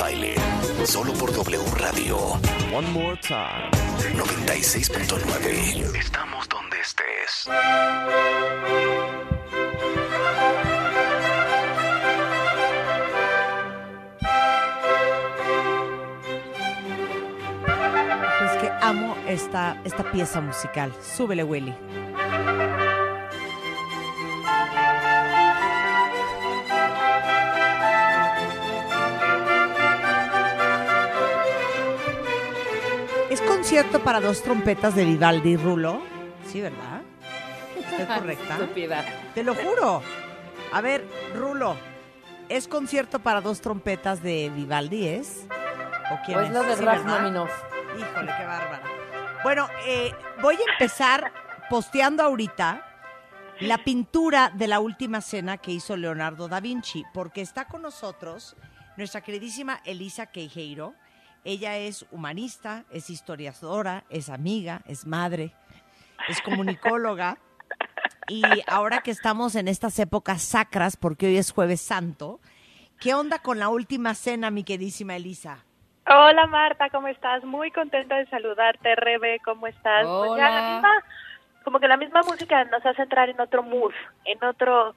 Baile, solo por W Radio. One more time. 96.9. Estamos donde estés. Es que amo esta pieza musical. Súbele, Willy. ¿Es concierto para dos trompetas de Vivaldi, Rulo? Sí, ¿verdad? ¿Estoy correcta? Estúpida. Te lo juro. A ver, Rulo, ¿es concierto para dos trompetas de Vivaldi, es? ¿O quién Pues es? lo de Sí, ¿verdad? Rachmaninoff. Híjole, qué bárbara. Bueno, voy a empezar posteando ahorita la pintura de la última cena que hizo Leonardo da Vinci, porque está con nosotros nuestra queridísima Elisa Queijeiro. Ella es humanista, es historiadora, es amiga, es madre, es comunicóloga. Y ahora que estamos en estas épocas sacras, porque hoy es Jueves Santo, ¿qué onda con la última cena, mi queridísima Elisa? Hola Marta, ¿cómo estás? Muy contenta de saludarte, Rebe, ¿cómo estás? Hola. Pues ya como que la misma música nos hace entrar en otro mood, en otro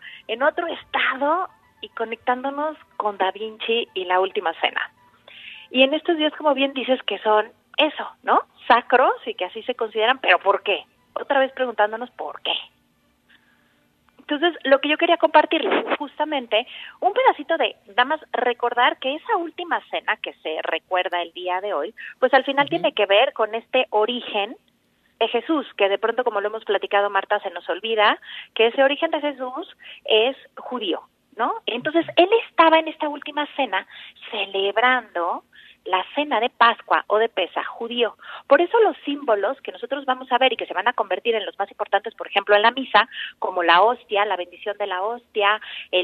estado y conectándonos con Da Vinci y la última cena. Y en estos días, como bien dices, que son eso, ¿no? Sacros y que así se consideran, pero ¿por qué? Otra vez preguntándonos por qué. Entonces, lo que yo quería compartirles es justamente un pedacito de, nada más recordar que esa última cena que se recuerda el día de hoy, pues al final tiene que ver con este origen de Jesús, que de pronto, como lo hemos platicado, Marta, se nos olvida que ese origen de Jesús es judío, ¿no? Entonces, él estaba en esta última cena celebrando la cena de Pascua o de Pesaj judío. Por eso los símbolos que nosotros vamos a ver y que se van a convertir en los más importantes, por ejemplo, en la misa, como la hostia, la bendición de la hostia,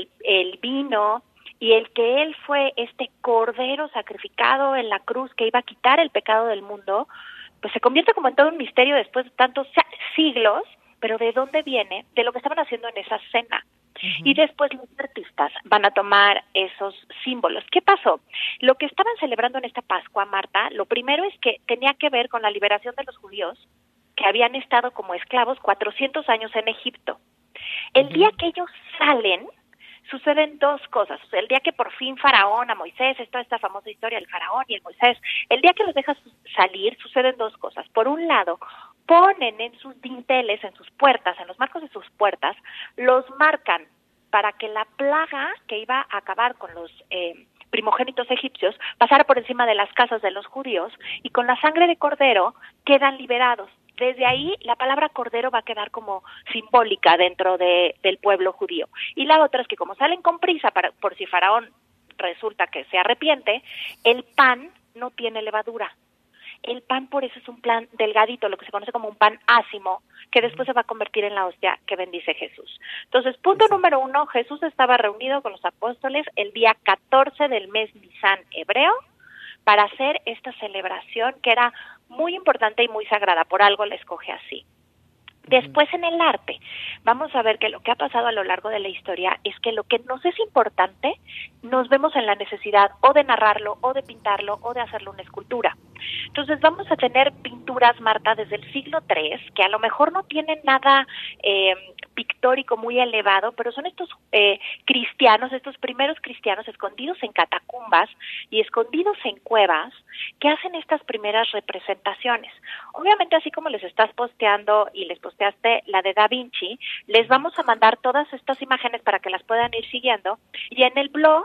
el vino, y el que él fue este cordero sacrificado en la cruz que iba a quitar el pecado del mundo, pues se convierte como en todo un misterio después de tantos siglos, pero ¿de dónde viene? De lo que estaban haciendo en esa cena. Y después los artistas van a tomar esos símbolos. ¿Qué pasó? Lo que estaban celebrando en esta Pascua, Marta, lo primero es que tenía que ver con la liberación de los judíos que habían estado como esclavos 400 años en Egipto. El día que ellos salen, suceden dos cosas. O sea, el día que por fin Faraón a Moisés, esta famosa historia del Faraón y el Moisés, el día que los dejas salir, suceden dos cosas. Por un lado, ponen en sus dinteles, en sus puertas, en los marcos de sus puertas, los marcan para que la plaga que iba a acabar con los primogénitos egipcios pasara por encima de las casas de los judíos, y con la sangre de cordero quedan liberados. Desde ahí la palabra cordero va a quedar como simbólica dentro del pueblo judío. Y la otra es que como salen con prisa por si Faraón resulta que se arrepiente, el pan no tiene levadura. El pan por eso es un pan delgadito, lo que se conoce como un pan ácimo, que después se va a convertir en la hostia que bendice Jesús. Entonces, punto número 1, Jesús estaba reunido con los apóstoles el día 14 del mes Nisan hebreo para hacer esta celebración que era muy importante y muy sagrada, por algo la escoge así. Después en el arte, vamos a ver que lo que ha pasado a lo largo de la historia es que lo que nos es importante, nos vemos en la necesidad o de narrarlo, o de pintarlo, o de hacerlo una escultura. Entonces vamos a tener pinturas, Marta, desde el siglo III, que a lo mejor no tienen nada pictórico muy elevado, pero son estos cristianos, estos primeros cristianos escondidos en catacumbas y escondidos en cuevas, que hacen estas primeras representaciones. Obviamente, así como les estás posteando y les posteaste la de Da Vinci, les vamos a mandar todas estas imágenes para que las puedan ir siguiendo, y en el blog,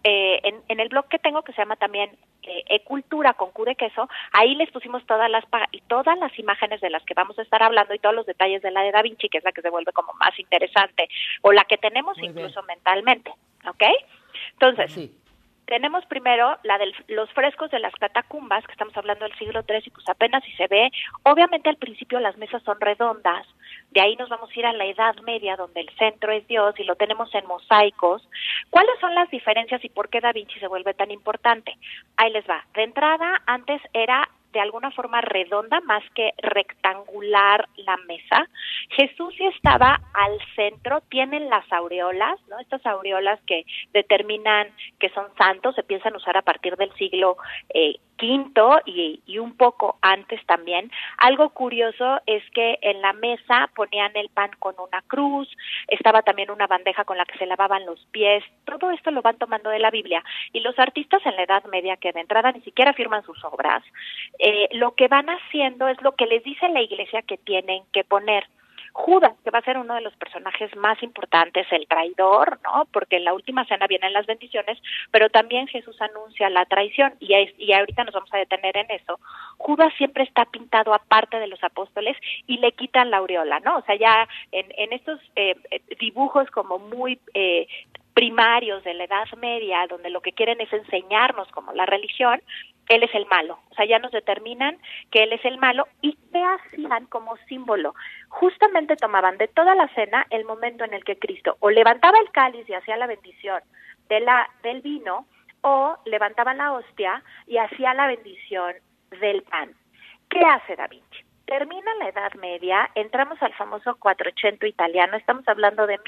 en el blog que tengo, que se llama también E-Cultura con Q de queso, ahí les pusimos todas las imágenes de las que vamos a estar hablando y todos los detalles de la de Da Vinci, que es la que se vuelve como más interesante, o la que tenemos muy incluso bien mentalmente, ¿ok? Entonces, sí. Tenemos primero la de los frescos de las catacumbas, que estamos hablando del siglo III, y pues apenas si se ve. Obviamente al principio las mesas son redondas, de ahí nos vamos a ir a la Edad Media, donde el centro es Dios, y lo tenemos en mosaicos. ¿Cuáles son las diferencias y por qué Da Vinci se vuelve tan importante? Ahí les va. De entrada, antes era de alguna forma redonda más que rectangular la mesa. Jesús sí estaba al centro, tienen las aureolas, ¿no? Estas aureolas que determinan que son santos, se piensan usar a partir del siglo quinto y un poco antes también. Algo curioso es que en la mesa ponían el pan con una cruz, estaba también una bandeja con la que se lavaban los pies. Todo esto lo van tomando de la Biblia, y los artistas en la Edad Media, que de entrada ni siquiera firman sus obras, lo que van haciendo es lo que les dice la Iglesia que tienen que poner. Judas, que va a ser uno de los personajes más importantes, el traidor, ¿no? Porque en la última cena vienen las bendiciones, pero también Jesús anuncia la traición, y ahorita nos vamos a detener en eso. Judas siempre está pintado aparte de los apóstoles y le quitan la aureola, ¿no? O sea, ya en estos dibujos como muy primarios de la Edad Media, donde lo que quieren es enseñarnos como la religión, él es el malo. O sea, ya nos determinan que él es el malo. ¿Y qué hacían como símbolo? Justamente tomaban de toda la cena el momento en el que Cristo o levantaba el cáliz y hacía la bendición del vino, o levantaba la hostia y hacía la bendición del pan. ¿Qué hace Da Vinci? Termina la Edad Media, entramos al famoso Quattrocento italiano, estamos hablando de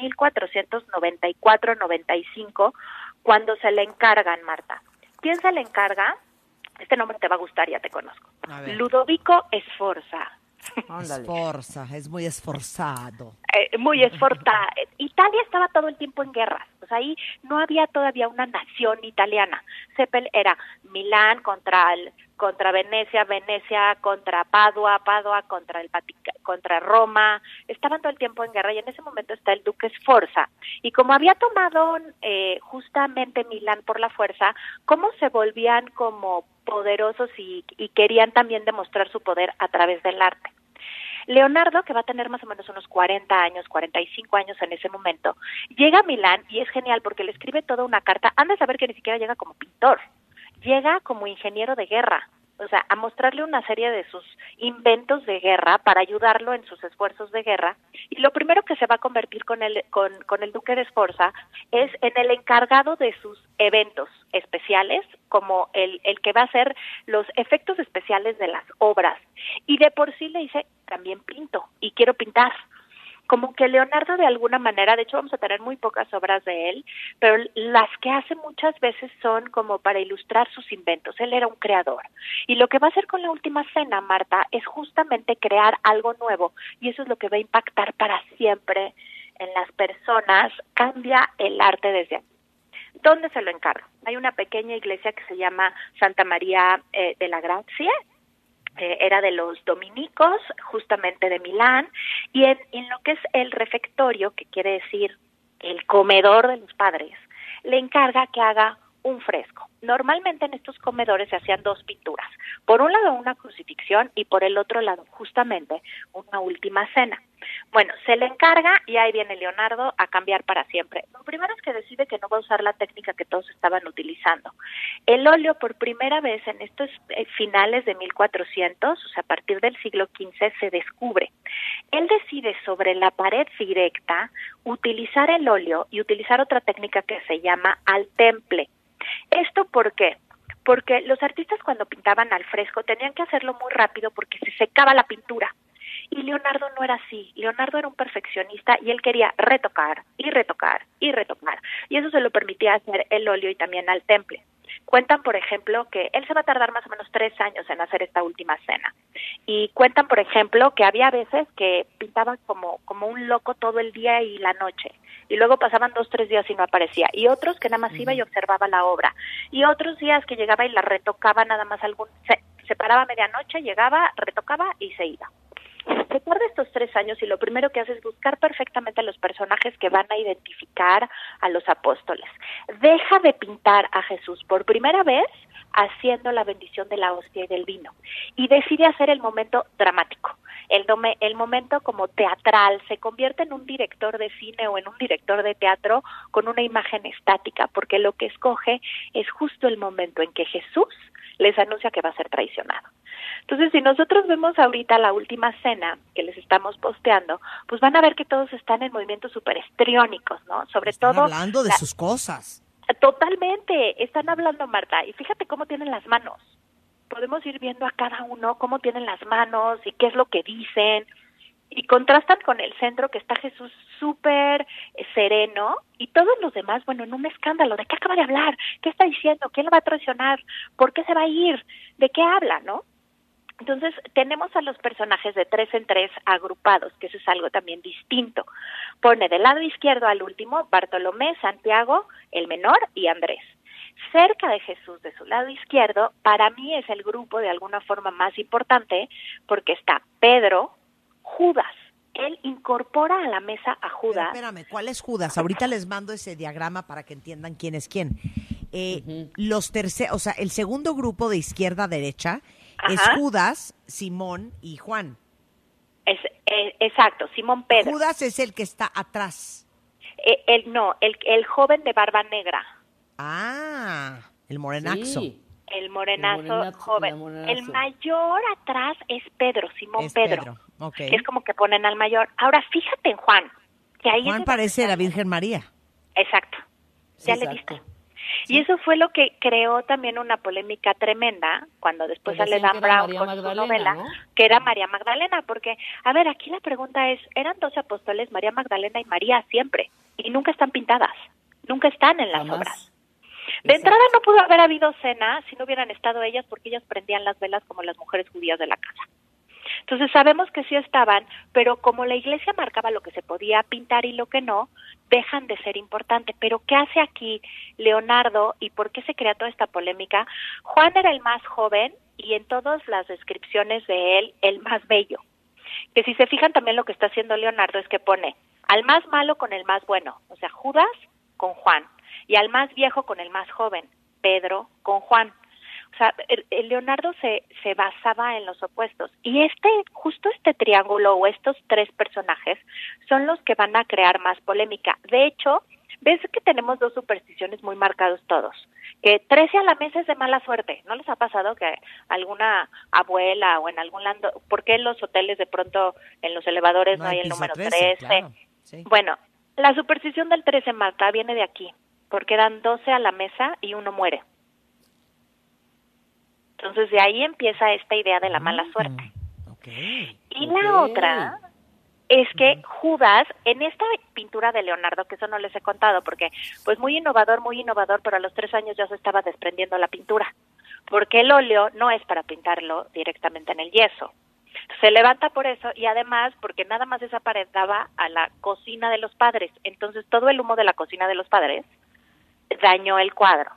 1494-95, cuando se le encargan, Marta. ¿Quién se le encarga? Este nombre te va a gustar, ya te conozco. Ludovico Sforza. Sforza, es muy esforzado. Muy esforzada. Italia estaba todo el tiempo en guerras. Pues ahí no había todavía una nación italiana. Era Milán contra Venecia, Venecia contra Padua, Padua contra Roma. Estaban todo el tiempo en guerra, y en ese momento está el duque Sforza. Y como había tomado justamente Milán por la fuerza, ¿cómo se volvían como poderosos y querían también demostrar su poder a través del arte? Leonardo, que va a tener más o menos unos 40 años, 45 años en ese momento, llega a Milán, y es genial porque le escribe toda una carta. Han de saber que ni siquiera llega como pintor, llega como ingeniero de guerra, o sea, a mostrarle una serie de sus inventos de guerra para ayudarlo en sus esfuerzos de guerra. Y lo primero que se va a convertir con el duque de Sforza es en el encargado de sus eventos especiales, como el que va a hacer los efectos especiales de las obras. Y de por sí le dice, también pinto y quiero pintar. Como que Leonardo de alguna manera, de hecho vamos a tener muy pocas obras de él, pero las que hace muchas veces son como para ilustrar sus inventos. Él era un creador. Y lo que va a hacer con la última cena, Marta, es justamente crear algo nuevo, y eso es lo que va a impactar para siempre en las personas. Cambia el arte desde aquí. ¿Dónde se lo encarga? Hay una pequeña iglesia que se llama Santa María de la Gracia, era de los dominicos, justamente de Milán, y en lo que es el refectorio, que quiere decir el comedor de los padres, le encarga que haga un fresco. Normalmente en estos comedores se hacían dos pinturas, por un lado una crucifixión y por el otro lado justamente una última cena. Bueno, se le encarga y ahí viene Leonardo a cambiar para siempre. Lo primero es que decide que no va a usar la técnica que todos estaban utilizando. El óleo por primera vez en estos finales de 1400, o sea, a partir del siglo XV, se descubre. Él decide sobre la pared directa utilizar el óleo y utilizar otra técnica que se llama al temple. ¿Esto por qué? Porque los artistas cuando pintaban al fresco tenían que hacerlo muy rápido porque se secaba la pintura. Y Leonardo no era así. Leonardo era un perfeccionista y él quería retocar y retocar y retocar. Y eso se lo permitía hacer el óleo y también al temple. Cuentan, por ejemplo, que él se va a tardar más o menos 3 años en hacer esta última cena. Y cuentan, por ejemplo, que había veces que pintaban como un loco todo el día y la noche. Y luego pasaban 2-3 días y no aparecía. Y otros que nada más iba y observaba la obra. Y otros días que llegaba y la retocaba nada más se paraba a medianoche, llegaba, retocaba y se iba. Se tarda estos 3 años y lo primero que hace es buscar perfectamente a los personajes que van a identificar a los apóstoles. Deja de pintar a Jesús por primera vez haciendo la bendición de la hostia y del vino y decide hacer el momento dramático, el momento como teatral. Se convierte en un director de cine o en un director de teatro con una imagen estática, porque lo que escoge es justo el momento en que Jesús les anuncia que va a ser traicionado. Entonces, si nosotros vemos ahorita la última cena que les estamos posteando, pues van a ver que todos están en movimientos súper histriónicos, ¿no? Sobre están todo hablando de sus cosas. Totalmente, están hablando, Marta, y fíjate cómo tienen las manos. podemos ir viendo a cada uno cómo tienen las manos y qué es lo que dicen, y contrastan con el centro, que está Jesús súper sereno, y todos los demás, bueno, en un escándalo, ¿de qué acaba de hablar? ¿Qué está diciendo? ¿Quién lo va a traicionar? ¿Por qué se va a ir? ¿De qué habla, no? Entonces, tenemos a los personajes de 3 en 3 agrupados, que eso es algo también distinto. Pone del lado izquierdo al último Bartolomé, Santiago, el menor, y Andrés. Cerca de Jesús, de su lado izquierdo, para mí es el grupo de alguna forma más importante, porque está Pedro, Judas. Él incorpora a la mesa a Judas. Pero espérame, ¿cuál es Judas? Ahorita les mando ese diagrama para que entiendan quién es quién. Los o sea, el segundo grupo de izquierda a derecha es Judas, Simón y Juan. Exacto, Simón Pedro. Judas es el que está atrás. El joven de barba negra. Ah, el morenazo. Sí. El morenazo joven. El mayor atrás es Pedro, Simón Pedro. Okay. Que es como que ponen al mayor. Ahora, fíjate en Juan. Que ahí Juan parece la Virgen María. Exacto. Sí, ya le viste. Sí. Y eso fue lo que creó también una polémica tremenda cuando después sale Dan Brown con su novela, ¿no? Que era María Magdalena, porque, a ver, aquí la pregunta es, eran 12 apóstoles, María Magdalena y María siempre, y nunca están pintadas, nunca están en las obras. De entrada no pudo haber habido cena si no hubieran estado ellas, porque ellas prendían las velas como las mujeres judías de la casa. Entonces sabemos que sí estaban, pero como la iglesia marcaba lo que se podía pintar y lo que no, dejan de ser importante. Pero ¿qué hace aquí Leonardo y por qué se crea toda esta polémica? Juan era el más joven y en todas las descripciones de él, el más bello. Que si se fijan también lo que está haciendo Leonardo es que pone al más malo con el más bueno, o sea, Judas con Juan, y al más viejo con el más joven, Pedro con Juan. O sea, el Leonardo se basaba en los opuestos. Y justo este triángulo o estos 3 personajes son los que van a crear más polémica. De hecho, ves que tenemos 2 supersticiones muy marcados todos. Que 13 a la mesa es de mala suerte. ¿No les ha pasado que alguna abuela o en algún lado, por qué en los hoteles de pronto en los elevadores no hay el número 13? Claro, sí. Bueno, la superstición del 13, Marta, viene de aquí. Porque dan 12 a la mesa y uno muere. Entonces, de ahí empieza esta idea de la mala suerte. Y la otra es que Judas, en esta pintura de Leonardo, que eso no les he contado, porque pues muy innovador, pero a los 3 años ya se estaba desprendiendo la pintura, porque el óleo no es para pintarlo directamente en el yeso. Se levanta por eso y además porque nada más esa pared daba a la cocina de los padres. Entonces, todo el humo de la cocina de los padres dañó el cuadro.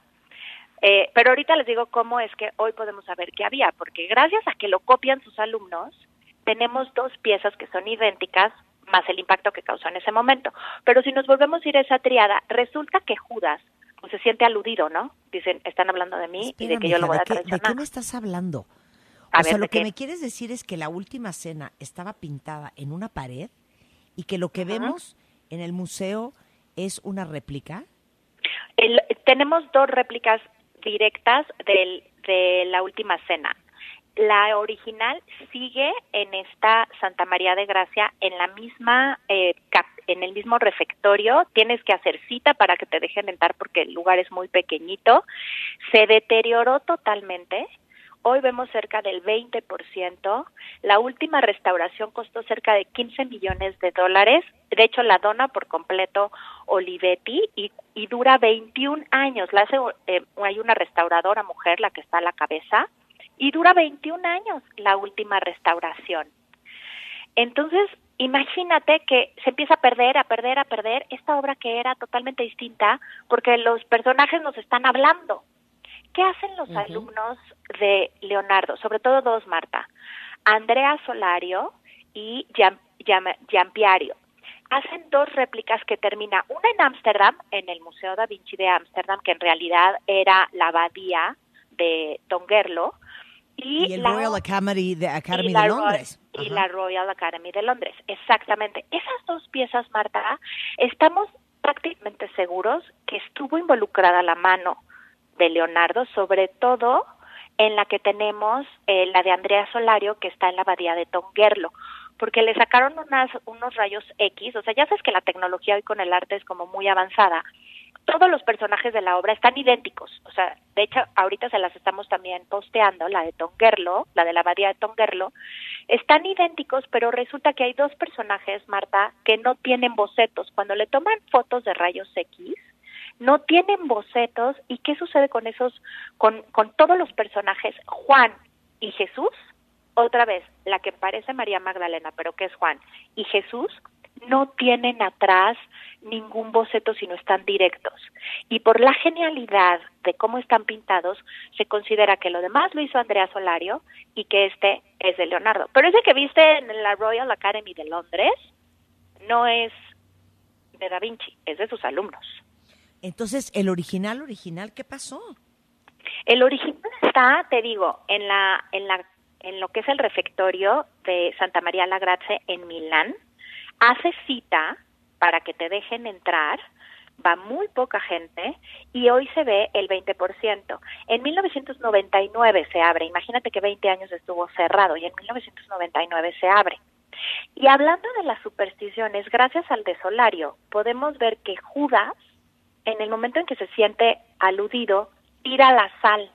Pero ahorita les digo cómo es que hoy podemos saber qué había, porque gracias a que lo copian sus alumnos, tenemos 2 piezas que son idénticas, más el impacto que causó en ese momento. Pero si nos volvemos a ir a esa triada, resulta que Judas pues, se siente aludido, ¿no? Dicen, están hablando de mí. Espérame, y de que yo lo voy a traicionar. ¿De qué me estás hablando? O sea, lo que me quieres decir es que la última cena estaba pintada en una pared y que lo que vemos en el museo es una réplica. Tenemos 2 réplicas directas de la última cena. La original sigue en esta Santa María de Gracia, en la misma en el mismo refectorio. Tienes que hacer cita para que te dejen entrar porque el lugar es muy pequeñito. Se deterioró totalmente. Hoy vemos cerca del 20%. La última restauración costó cerca de $15 millones. De hecho, la dona por completo Olivetti y dura 21 años. Hay una restauradora mujer, la que está a la cabeza, y dura 21 años la última restauración. Entonces, imagínate que se empieza a perder esta obra que era totalmente distinta porque los personajes nos están hablando. ¿Qué hacen los alumnos de Leonardo? Sobre todo 2, Marta. Andrea Solario y Giampiero. Hacen 2 réplicas que termina una en Ámsterdam, en el Museo da Vinci de Ámsterdam, que en realidad era la abadía de Tongerlo. Y el Royal Academy de Londres. Y la Royal Academy de Londres, exactamente. Esas 2 piezas, Marta, estamos prácticamente seguros que estuvo involucrada la mano de Leonardo, sobre todo en la que tenemos la de Andrea Solario, que está en la abadía de Tongerlo, porque le sacaron unos rayos X, o sea, ya sabes que la tecnología hoy con el arte es como muy avanzada, todos los personajes de la obra están idénticos. O sea, de hecho, ahorita se las estamos también posteando, la de Tongerlo, la de la abadía de Tongerlo. Están idénticos, pero resulta que hay dos personajes, Marta, que no tienen bocetos. Cuando le toman fotos de rayos X, no tienen bocetos. ¿Y qué sucede con esos, con todos los personajes? Juan y Jesús, otra vez, la que parece María Magdalena, pero que es Juan, y Jesús, no tienen atrás ningún boceto, sino están directos. Y por la genialidad de cómo están pintados, se considera que lo demás lo hizo Andrea Solario y que este es de Leonardo. Pero ese que viste en la Royal Academy de Londres no es de Da Vinci, es de sus alumnos. Entonces, ¿el original, qué pasó? El original está, te digo, en lo que es el refectorio de Santa María la Grazie en Milán. Hace cita para que te dejen entrar, va muy poca gente y hoy se ve el 20%. En 1999 se abre, imagínate que 20 años estuvo cerrado y en 1999 se abre. Y hablando de las supersticiones, gracias al de Solario, podemos ver que Judas, en el momento en que se siente aludido, tira la sal.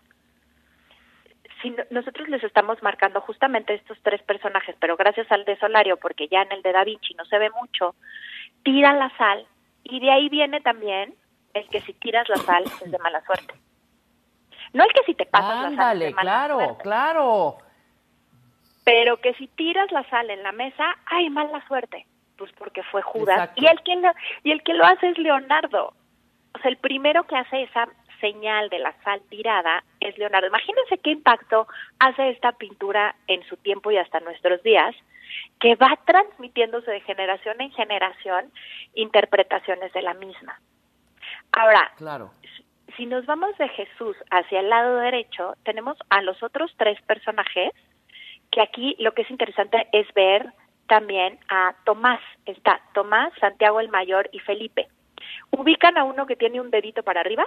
Si nosotros les estamos marcando justamente estos tres personajes, pero gracias al de Solario, porque ya en el de Da Vinci no se ve mucho, tira la sal, y de ahí viene también el que si tiras la sal es de mala suerte. No el que si te pasas la sal es de mala suerte. Claro. Pero que si tiras la sal en la mesa, ¡ay, mala suerte! Pues porque fue Judas. Exacto. Y el que lo hace es Leonardo. O sea, el primero que hace esa señal de la sal tirada es Leonardo. Imagínense qué impacto hace esta pintura en su tiempo y hasta nuestros días, que va transmitiéndose de generación en generación interpretaciones de la misma. Ahora, Claro. si nos vamos de Jesús hacia el lado derecho, tenemos a los otros tres personajes, que aquí lo que es interesante es ver también a Tomás. Está Tomás, Santiago el Mayor y Felipe. ¿Ubican a uno que tiene un dedito para arriba?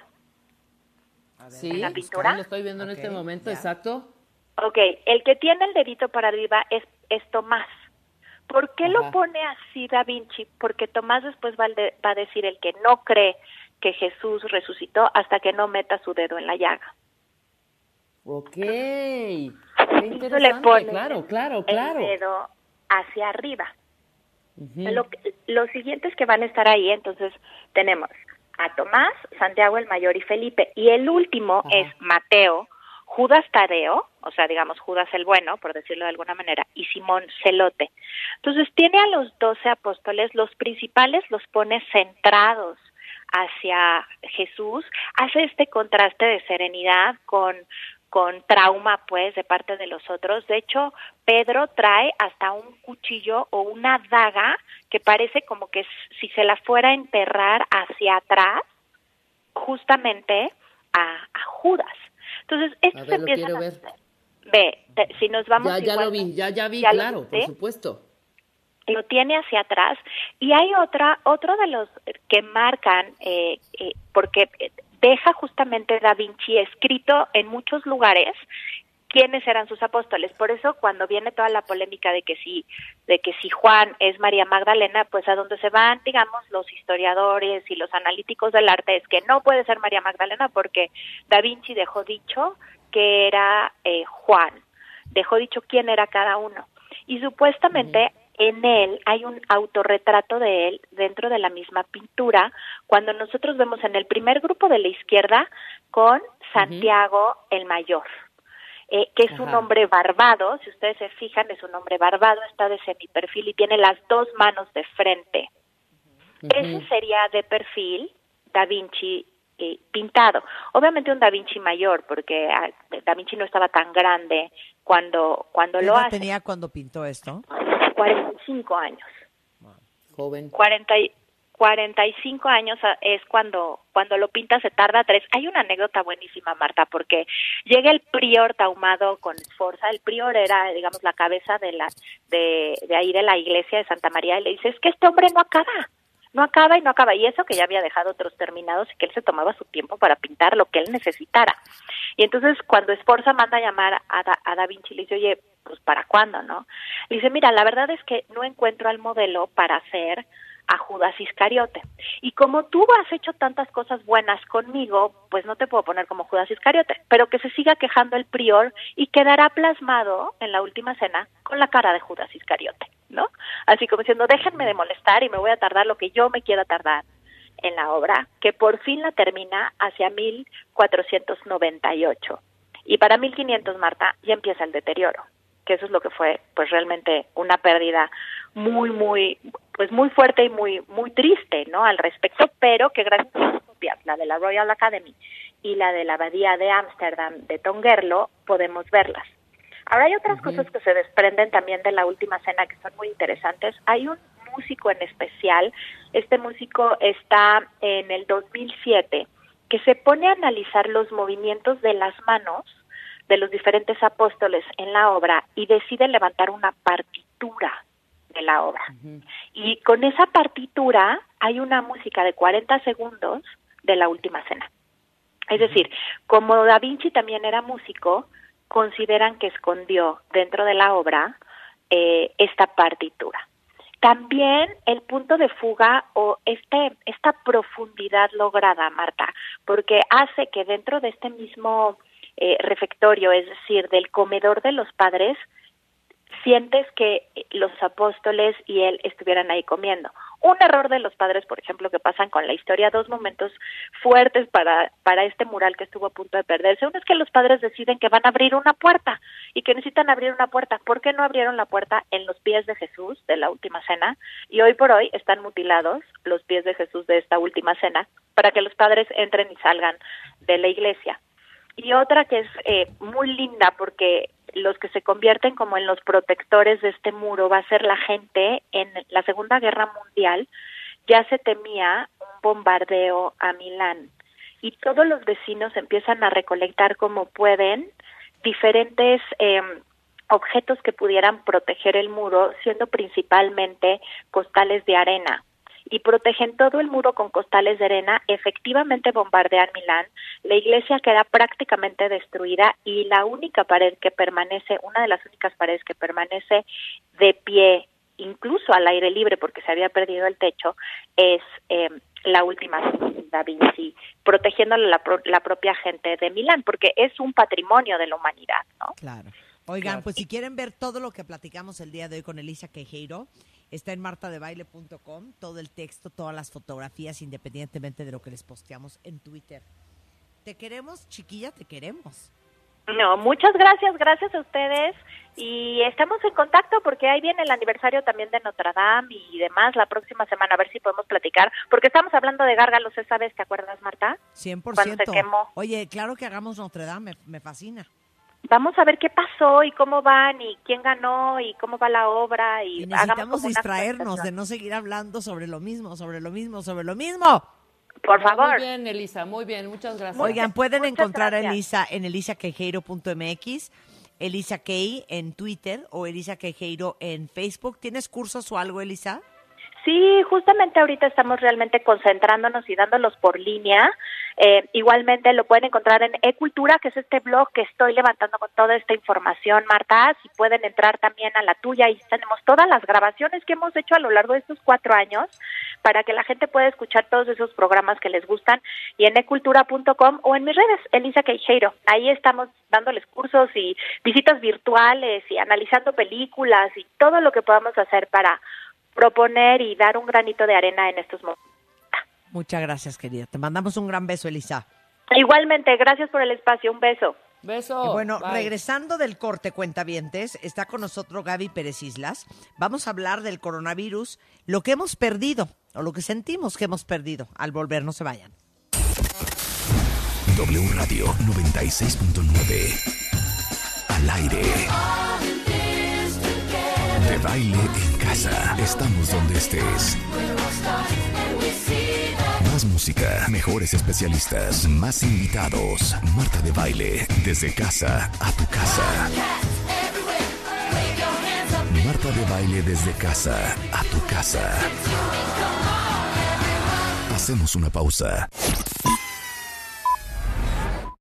Sí, ¿En la pintura? lo estoy viendo en este momento, ya. Exacto. Ok, el que tiene el dedito para arriba es Tomás. ¿Por qué lo pone así Da Vinci? Porque Tomás después va a decir el que no cree que Jesús resucitó hasta que no meta su dedo en la llaga. Ok. Qué Entonces le interesante. pone Claro. el dedo hacia arriba. Ujú. Los siguientes que van a estar ahí, entonces tenemos a Tomás, Santiago el Mayor y Felipe. Y el último es Mateo, Judas Tadeo, o sea, digamos Judas el Bueno, por decirlo de alguna manera, y Simón Celote. Entonces tiene a los 12 apóstoles, los principales los pone centrados hacia Jesús, hace este contraste de serenidad con trauma, pues, de parte de los otros. De hecho, Pedro trae hasta un cuchillo o una daga que parece como que si se la fuera a enterrar hacia atrás, justamente a Judas. Entonces, esto se empieza a ver. Si nos vamos Ya lo vi, ya vi, claro, por supuesto. Lo tiene hacia atrás. Y hay otro de los que marcan, porque deja justamente Da Vinci escrito en muchos lugares quiénes eran sus apóstoles. Por eso cuando viene toda la polémica de que si Juan es María Magdalena, pues a donde se van, digamos, los historiadores y los analíticos del arte es que no puede ser María Magdalena porque Da Vinci dejó dicho que era Juan, dejó dicho quién era cada uno. Y supuestamente en él hay un autorretrato de él dentro de la misma pintura, cuando nosotros vemos en el primer grupo de la izquierda con Santiago el Mayor, que es un hombre barbado. Si ustedes se fijan, es un hombre barbado, está de semiperfil y tiene las dos manos de frente. Ese sería de perfil Da Vinci pintado. Obviamente un Da Vinci mayor, porque Da Vinci no estaba tan grande cuando lo hace. ¿Qué tenía cuando pintó esto? 45 años. Joven. 45 años es cuando lo pinta, se tarda 3. Hay una anécdota buenísima, Marta, porque llega el prior tahumado con Sforza. El prior era, digamos, la cabeza de ahí de la iglesia de Santa María, y le dice, es que este hombre no acaba, y eso que ya había dejado otros terminados y que él se tomaba su tiempo para pintar lo que él necesitara. Y entonces cuando Sforza manda a llamar a Da Vinci, le dice, oye, pues ¿para cuándo, no? Le dice, mira, la verdad es que no encuentro al modelo para hacer a Judas Iscariote. Y como tú has hecho tantas cosas buenas conmigo, pues no te puedo poner como Judas Iscariote, pero que se siga quejando el prior y quedará plasmado en la última cena con la cara de Judas Iscariote, ¿no? Así como diciendo, déjenme de molestar y me voy a tardar lo que yo me quiera tardar en la obra, que por fin la termina hacia 1498. Y para 1500, Marta, ya empieza el deterioro, que eso es lo que fue pues realmente una pérdida muy fuerte y muy triste, ¿no? Al respecto, pero que gracias a las copias, la de la Royal Academy y la de la Abadía de Ámsterdam de Tongerlo, podemos verlas. Ahora hay otras cosas que se desprenden también de la última cena que son muy interesantes. Hay un músico en especial, este músico está en el 2007, que se pone a analizar los movimientos de las manos de los diferentes apóstoles en la obra y decide levantar una partitura de la obra. Y con esa partitura hay una música de 40 segundos de la última cena. Es decir, como Da Vinci también era músico, consideran que escondió dentro de la obra esta partitura. También el punto de fuga o esta profundidad lograda, Marta, porque hace que dentro de este mismo refectorio, es decir, del comedor de los padres, sientes que los apóstoles y él estuvieran ahí comiendo. Un error de los padres, por ejemplo, que pasan con la historia, dos momentos fuertes para este mural que estuvo a punto de perderse. Uno es que los padres deciden que van a abrir una puerta y que necesitan abrir una puerta. ¿Por qué no abrieron la puerta en los pies de Jesús de la última cena? Y hoy por hoy están mutilados los pies de Jesús de esta última cena para que los padres entren y salgan de la iglesia. Y otra que es muy linda porque los que se convierten como en los protectores de este muro va a ser la gente. En la Segunda Guerra Mundial ya se temía un bombardeo a Milán y todos los vecinos empiezan a recolectar como pueden diferentes objetos que pudieran proteger el muro, siendo principalmente costales de arena. Y protegen todo el muro con costales de arena, efectivamente bombardean Milán, la iglesia queda prácticamente destruida y la única pared que permanece, una de las únicas paredes que permanece de pie, incluso al aire libre porque se había perdido el techo, es la última de Da Vinci, protegiendo la propia gente de Milán, porque es un patrimonio de la humanidad, ¿no? Claro. Oigan, pues si quieren ver todo lo que platicamos el día de hoy con Elisa Queijeiro, está en martadebaile.com, todo el texto, todas las fotografías, independientemente de lo que les posteamos en Twitter. Te queremos, chiquilla, te queremos. No, muchas gracias a ustedes y estamos en contacto porque ahí viene el aniversario también de Notre Dame y demás la próxima semana, a ver si podemos platicar, porque estamos hablando de gárgalos esa vez, ¿te acuerdas, Marta? 100%. Cuando se quemó. Oye, claro que hagamos Notre Dame, me fascina. Vamos a ver qué pasó y cómo van y quién ganó y cómo va la obra. Y necesitamos distraernos de no seguir hablando sobre lo mismo. Por favor. Muy bien, Elisa, muy bien, muchas gracias. Oigan, pueden encontrar a Elisa en elisaqueijeiro.mx, Elisa Kei en Twitter o Elisa Queijeiro en Facebook. ¿Tienes cursos o algo, Elisa? Sí, justamente ahorita estamos realmente concentrándonos y dándolos por línea. Igualmente lo pueden encontrar en eCultura, que es este blog que estoy levantando con toda esta información, Marta. Si pueden entrar también a la tuya, y tenemos todas las grabaciones que hemos hecho a lo largo de estos 4 años para que la gente pueda escuchar todos esos programas que les gustan, y en ecultura.com o en mis redes, Elisa Queijeiro. Ahí estamos dándoles cursos y visitas virtuales y analizando películas y todo lo que podamos hacer para proponer y dar un granito de arena en estos momentos. Muchas gracias, querida. Te mandamos un gran beso, Elisa. Igualmente, gracias por el espacio. Un beso. Beso. Y bueno, bye. Regresando del corte, cuentavientes, está con nosotros Gaby Pérez Islas. Vamos a hablar del coronavirus, lo que hemos perdido, o lo que sentimos que hemos perdido. Al volver, no se vayan. W Radio 96.9. Al aire. De baile en casa. Estamos donde estés. Más música, mejores especialistas, más invitados. Marta de Baile, desde casa a tu casa. Marta de Baile desde casa a tu casa. Hacemos una pausa.